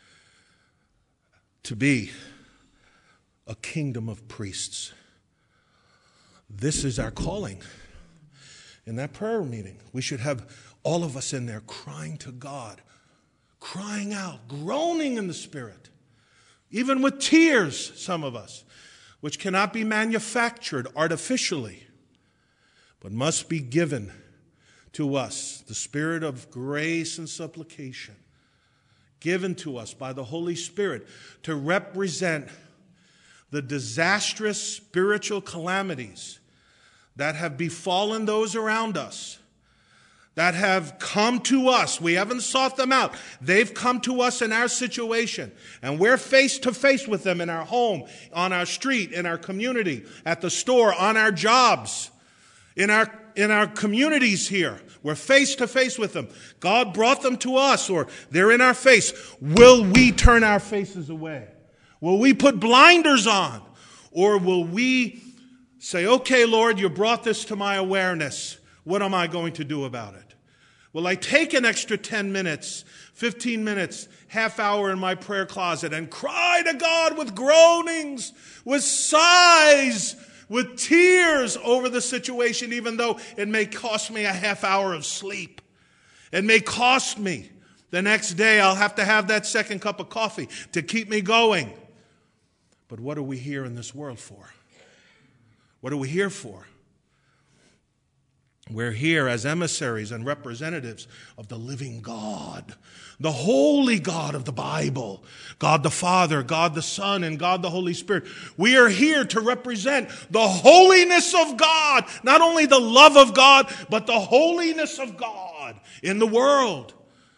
to be a kingdom of priests. This is our calling. In that prayer meeting, we should have all of us in there crying to God, crying out, groaning in the Spirit, even with tears, some of us, which cannot be manufactured artificially, but must be given to us, the spirit of grace and supplication, given to us by the Holy Spirit to represent the disastrous spiritual calamities that have befallen those around us, that have come to us. We haven't sought them out. They've come to us in our situation, and we're face to face with them in our home, on our street, in our community, at the store, on our jobs, in our communities here. We're face to face with them. God brought them to us, or they're in our face. Will we turn our faces away? Will we put blinders on? Or will we say, okay, Lord, you brought this to my awareness. What am I going to do about it? Will I take an extra 10 minutes, 15 minutes, half hour in my prayer closet and cry to God with groanings, with sighs, with tears over the situation, even though it may cost me a half hour of sleep? It may cost me. The next day I'll have to have that second cup of coffee to keep me going. But what are we here in this world for? What are we here for? We're here as emissaries and representatives of the living God, the holy God of the Bible, God the Father, God the Son, and God the Holy Spirit. We are here to represent the holiness of God, not only the love of God, but the holiness of God in the world.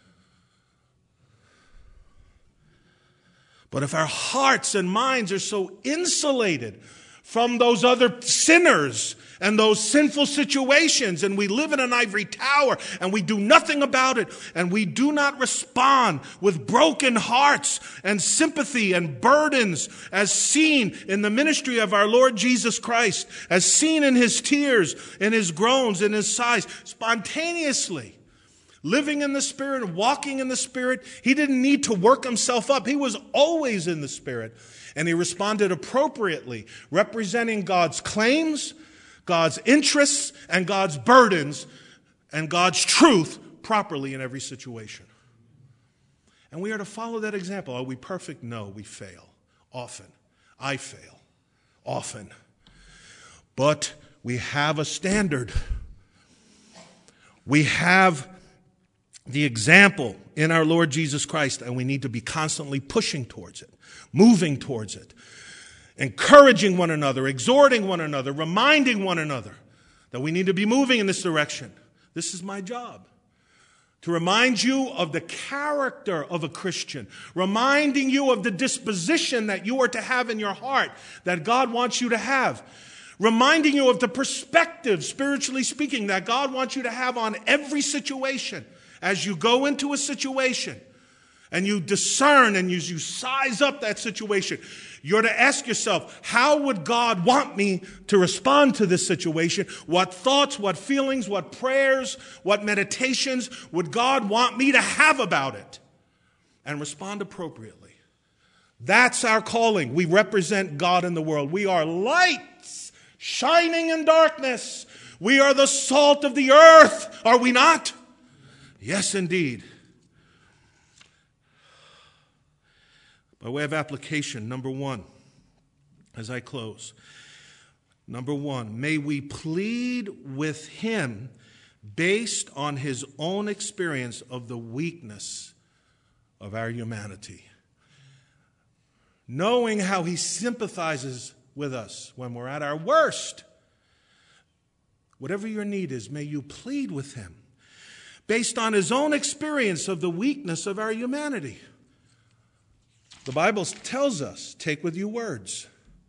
But if our hearts and minds are so insulated from those other sinners and those sinful situations, and we live in an ivory tower and we do nothing about it, and we do not respond with broken hearts and sympathy and burdens as seen in the ministry of our Lord Jesus Christ, as seen in his tears, in his groans, in his sighs, spontaneously living in the Spirit, walking in the Spirit. He didn't need to work himself up. He was always in the Spirit. And he responded appropriately, representing God's claims, God's interests, and God's burdens, and God's truth properly in every situation. And we are to follow that example. Are we perfect? No, we fail. Often. I fail. Often. But we have a standard. We have the example in our Lord Jesus Christ, and we need to be constantly pushing towards it, moving towards it, encouraging one another, exhorting one another, reminding one another that we need to be moving in this direction. This is my job, to remind you of the character of a Christian, reminding you of the disposition that you are to have in your heart, that God wants you to have, reminding you of the perspective, spiritually speaking, that God wants you to have on every situation. As you go into a situation and you discern and you size up that situation, you're to ask yourself, how would God want me to respond to this situation? What thoughts, what feelings, what prayers, what meditations would God want me to have about it? And respond appropriately. That's our calling. We represent God in the world. We are lights shining in darkness. We are the salt of the earth, are we not? Yes, indeed. By way of application, number one, as I close. Number one, may we plead with him based on his own experience of the weakness of our humanity. Knowing how he sympathizes with us when we're at our worst. Whatever your need is, may you plead with him based on his own experience of the weakness of our humanity. The Bible tells us, take with you words.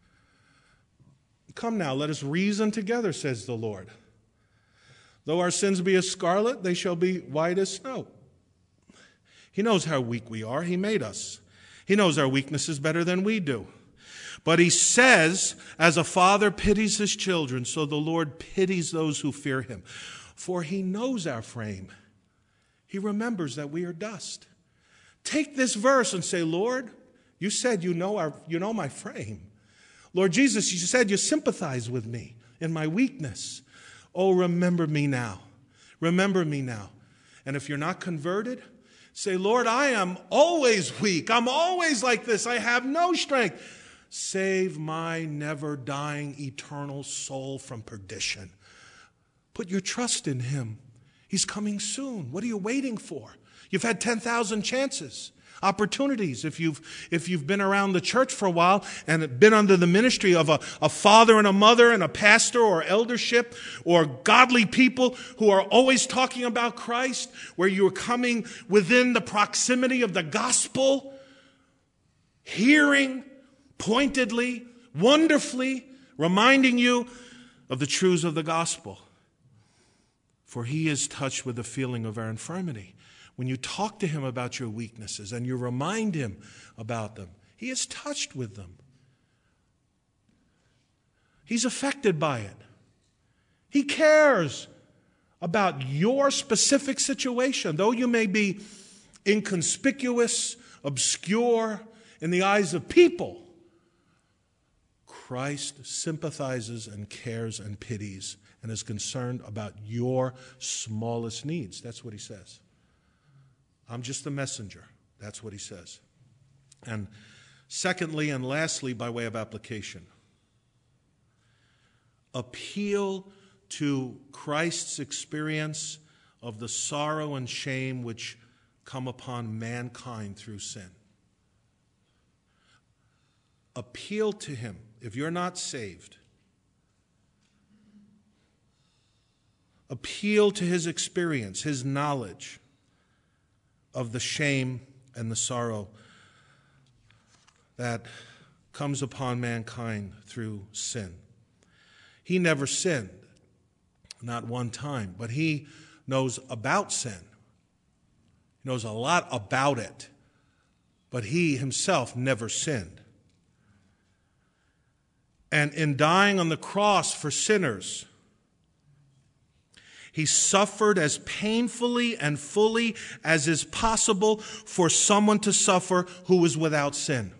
Come now, let us reason together, says the Lord. Though our sins be as scarlet, they shall be white as snow. He knows how weak we are. He made us. He knows our weaknesses better than we do. But he says, as a father pities his children, so the Lord pities those who fear him. For he knows our frame. He remembers that we are dust. Take this verse and say, Lord, you said you know my frame. Lord Jesus, you said you sympathize with me in my weakness. Oh, remember me now. Remember me now. And if you're not converted, say, Lord, I am always weak. I'm always like this. I have no strength. Save my never dying eternal soul from perdition. Put your trust in him. He's coming soon. What are you waiting for? You've had 10,000 chances, opportunities. If you've been around the church for a while and been under the ministry of a father and a mother and a pastor or eldership or godly people who are always talking about Christ, where you're coming within the proximity of the gospel, hearing pointedly, wonderfully, reminding you of the truths of the gospel. For he is touched with the feeling of our infirmity. When you talk to him about your weaknesses and you remind him about them, he is touched with them. He's affected by it. He cares about your specific situation. Though you may be inconspicuous, obscure in the eyes of people, Christ sympathizes and cares and pities and is concerned about your smallest needs. That's what he says. I'm just the messenger. That's what he says. And secondly and lastly, by way of application, appeal to Christ's experience of the sorrow and shame which come upon mankind through sin. Appeal to him if you're not saved. Appeal to his experience, his knowledge of the shame and the sorrow that comes upon mankind through sin. He never sinned, not one time, but he knows about sin. He knows a lot about it, but he himself never sinned. And in dying on the cross for sinners, he suffered as painfully and fully as is possible for someone to suffer who was without sin.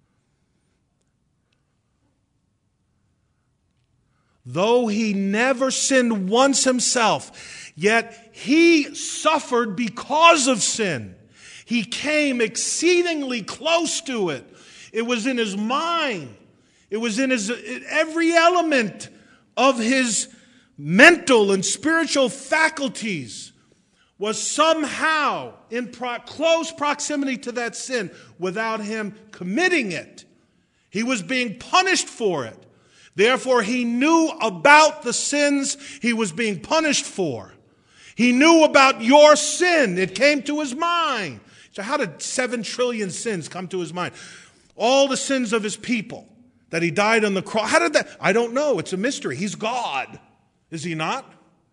Though he never sinned once himself, yet he suffered because of sin. He came exceedingly close to it. It was in his mind. It was in every element of his mental and spiritual faculties was somehow in close proximity to that sin without him committing it. He was being punished for it. Therefore, he knew about the sins he was being punished for. He knew about your sin. It came to his mind. So how did 7 trillion sins come to his mind? All the sins of his people that he died on the cross. How did that? I don't know. It's a mystery. He's God. Is he not?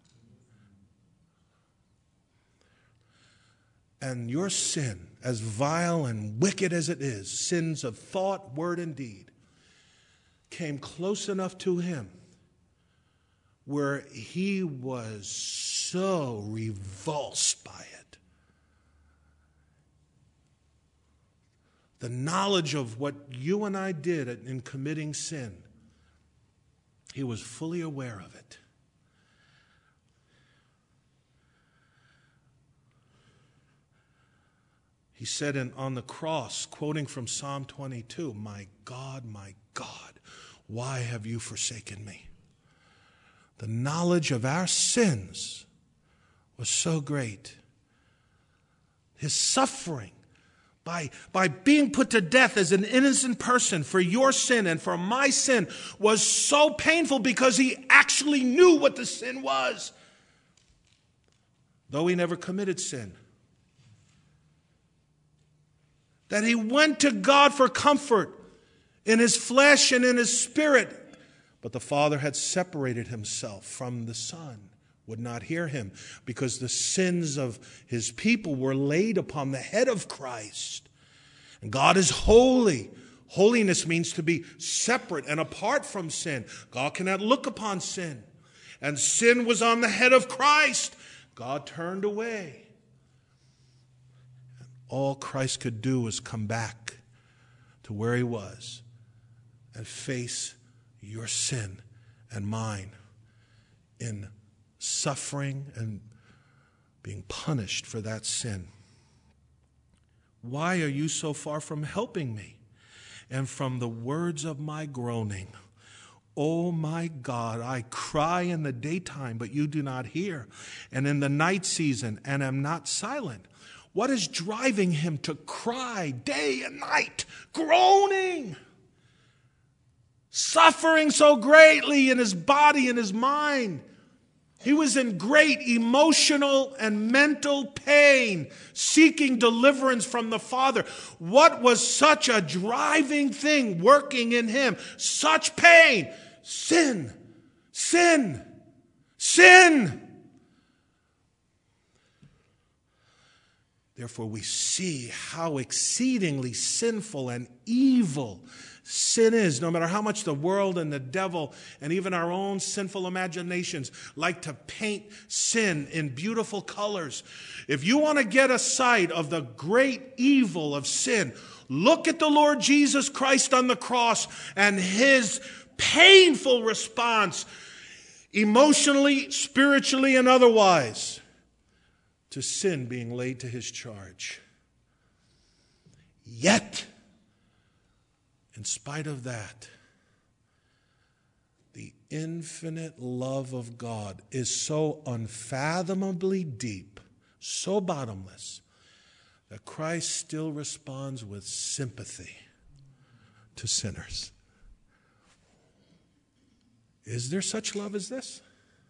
And your sin, as vile and wicked as it is, sins of thought, word, and deed, came close enough to him where he was so revulsed by it. The knowledge of what you and I did in committing sin, he was fully aware of it. He said on the cross, quoting from Psalm 22, my God, why have you forsaken me? The knowledge of our sins was so great. His suffering by being put to death as an innocent person for your sin and for my sin was so painful because he actually knew what the sin was, though he never committed sin. That he went to God for comfort in his flesh and in his spirit. But the Father had separated himself from the Son, would not hear him, because the sins of his people were laid upon the head of Christ. And God is holy. Holiness means to be separate and apart from sin. God cannot look upon sin. And sin was on the head of Christ. God turned away. All Christ could do was come back to where he was and face your sin and mine in suffering and being punished for that sin. Why are you so far from helping me and from the words of my groaning? Oh my God, I cry in the daytime, but you do not hear, and in the night season, and am not silent. What is driving him to cry day and night, groaning, suffering so greatly in his body and his mind? He was in great emotional and mental pain, seeking deliverance from the Father. What was such a driving thing working in him? Such pain. Sin. Sin. Sin. Therefore, we see how exceedingly sinful and evil sin is, no matter how much the world and the devil and even our own sinful imaginations like to paint sin in beautiful colors. If you want to get a sight of the great evil of sin, look at the Lord Jesus Christ on the cross and his painful response, emotionally, spiritually, and otherwise, to sin being laid to his charge. Yet, in spite of that, the infinite love of God is so unfathomably deep, so bottomless, that Christ still responds with sympathy to sinners. Is there such love as this?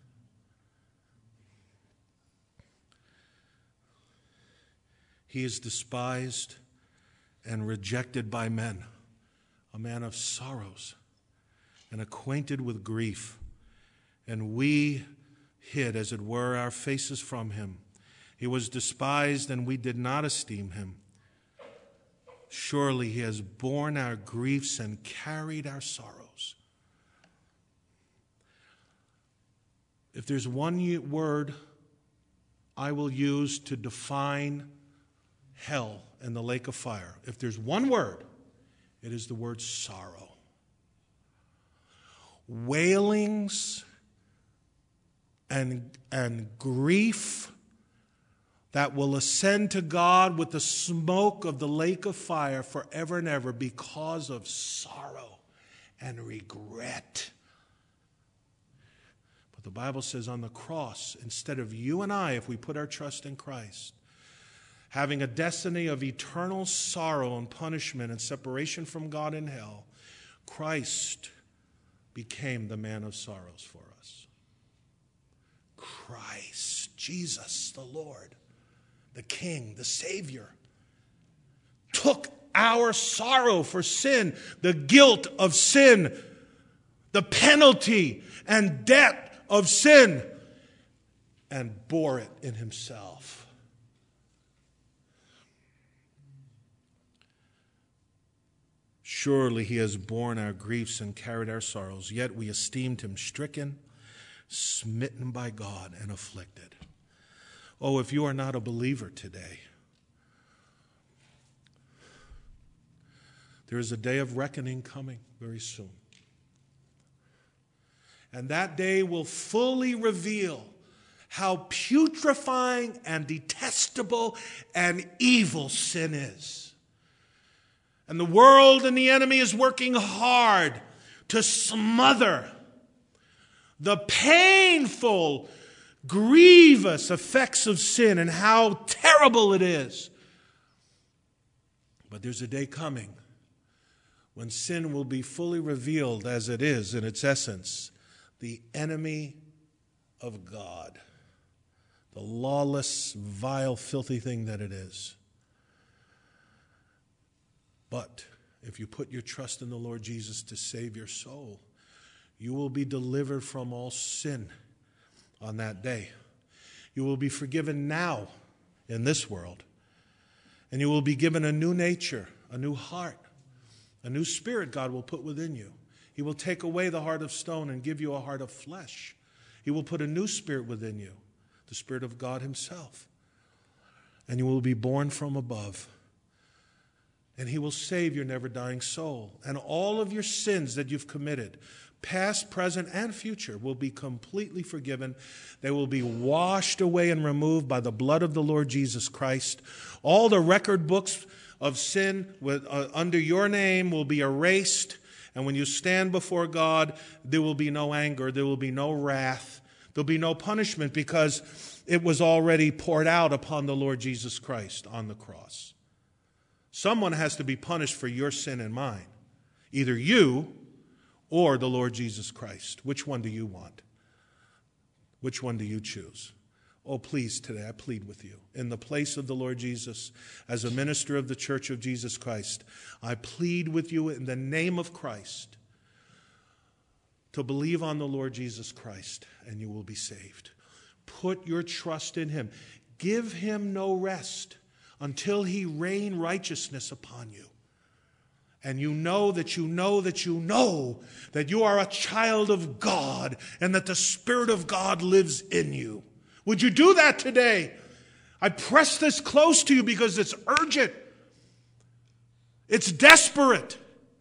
He is despised and rejected by men, a man of sorrows and acquainted with grief. And we hid, as it were, our faces from him. He was despised, and we did not esteem him. Surely he has borne our griefs and carried our sorrows. If there's one word I will use to define hell and the lake of fire, if there's one word, it is the word sorrow. Wailings and grief that will ascend to God with the smoke of the lake of fire forever and ever because of sorrow and regret. But the Bible says on the cross, instead of you and I, if we put our trust in Christ, having a destiny of eternal sorrow and punishment and separation from God in hell, Christ became the man of sorrows for us. Christ, Jesus, the Lord, the King, the Savior, took our sorrow for sin, the guilt of sin, the penalty and debt of sin, and bore it in himself. Surely he has borne our griefs and carried our sorrows, yet we esteemed him stricken, smitten by God, and afflicted. Oh, if you are not a believer today, there is a day of reckoning coming very soon. And that day will fully reveal how putrefying and detestable and evil sin is. And the world and the enemy is working hard to smother the painful, grievous effects of sin and how terrible it is. But there's a day coming when sin will be fully revealed as it is in its essence, the enemy of God, the lawless, vile, filthy thing that it is. But if you put your trust in the Lord Jesus to save your soul, you will be delivered from all sin on that day. You will be forgiven now in this world. And you will be given a new nature, a new heart, a new spirit God will put within you. He will take away the heart of stone and give you a heart of flesh. He will put a new spirit within you, the Spirit of God himself. And you will be born from above. And he will save your never-dying soul. And all of your sins that you've committed, past, present, and future, will be completely forgiven. They will be washed away and removed by the blood of the Lord Jesus Christ. All the record books of sin under your name will be erased. And when you stand before God, there will be no anger, there will be no wrath, there will be no punishment, because it was already poured out upon the Lord Jesus Christ on the cross. Someone has to be punished for your sin and mine. Either you or the Lord Jesus Christ. Which one do you want? Which one do you choose? Oh, please, today I plead with you. In the place of the Lord Jesus, as a minister of the Church of Jesus Christ, I plead with you in the name of Christ to believe on the Lord Jesus Christ, and you will be saved. Put your trust in him. Give him no rest until he rain righteousness upon you. And you know that you know that you know that you are a child of God and that the Spirit of God lives in you. Would you do that today? I press this close to you because it's urgent. It's desperate.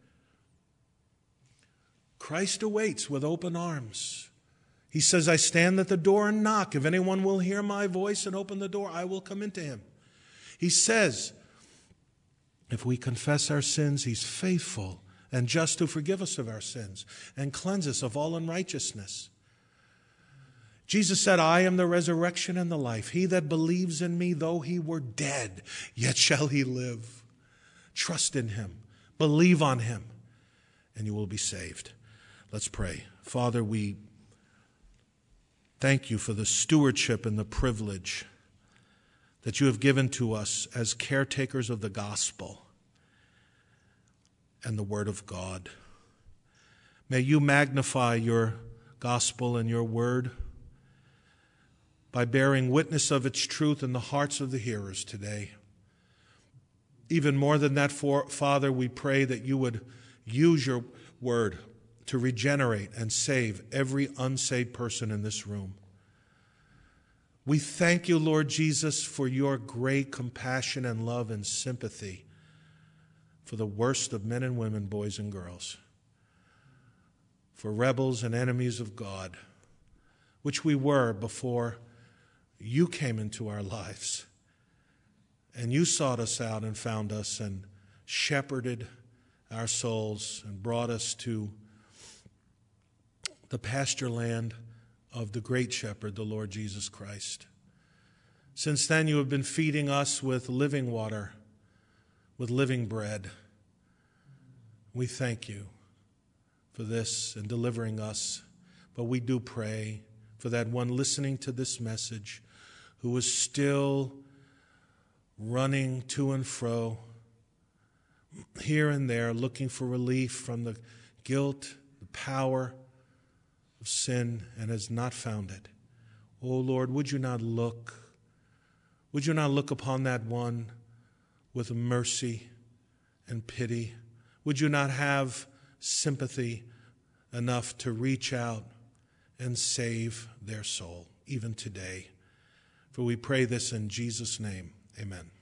Christ awaits with open arms. He says, I stand at the door and knock. If anyone will hear my voice and open the door, I will come into him. He says, if we confess our sins, he's faithful and just to forgive us of our sins and cleanse us of all unrighteousness. Jesus said, I am the resurrection and the life. He that believes in me, though he were dead, yet shall he live. Trust in him. Believe on him, and you will be saved. Let's pray. Father, we thank you for the stewardship and the privilege that you have given to us as caretakers of the gospel and the word of God. May you magnify your gospel and your word by bearing witness of its truth in the hearts of the hearers today. Even more than that, Father, we pray that you would use your word to regenerate and save every unsaved person in this room. We thank you, Lord Jesus, for your great compassion and love and sympathy for the worst of men and women, boys and girls, for rebels and enemies of God, which we were before you came into our lives. And you sought us out and found us and shepherded our souls and brought us to the pasture land of the great shepherd, the Lord Jesus Christ. Since then, you have been feeding us with living water, with living bread. We thank you for this and delivering us. But we do pray for that one listening to this message who is still running to and fro, here and there, looking for relief from the guilt, the power of sin, and has not found it. Oh Lord, would you not look upon that one with mercy and pity? Would you not have sympathy enough to reach out and save their soul, even today? For we pray this in Jesus' name. Amen.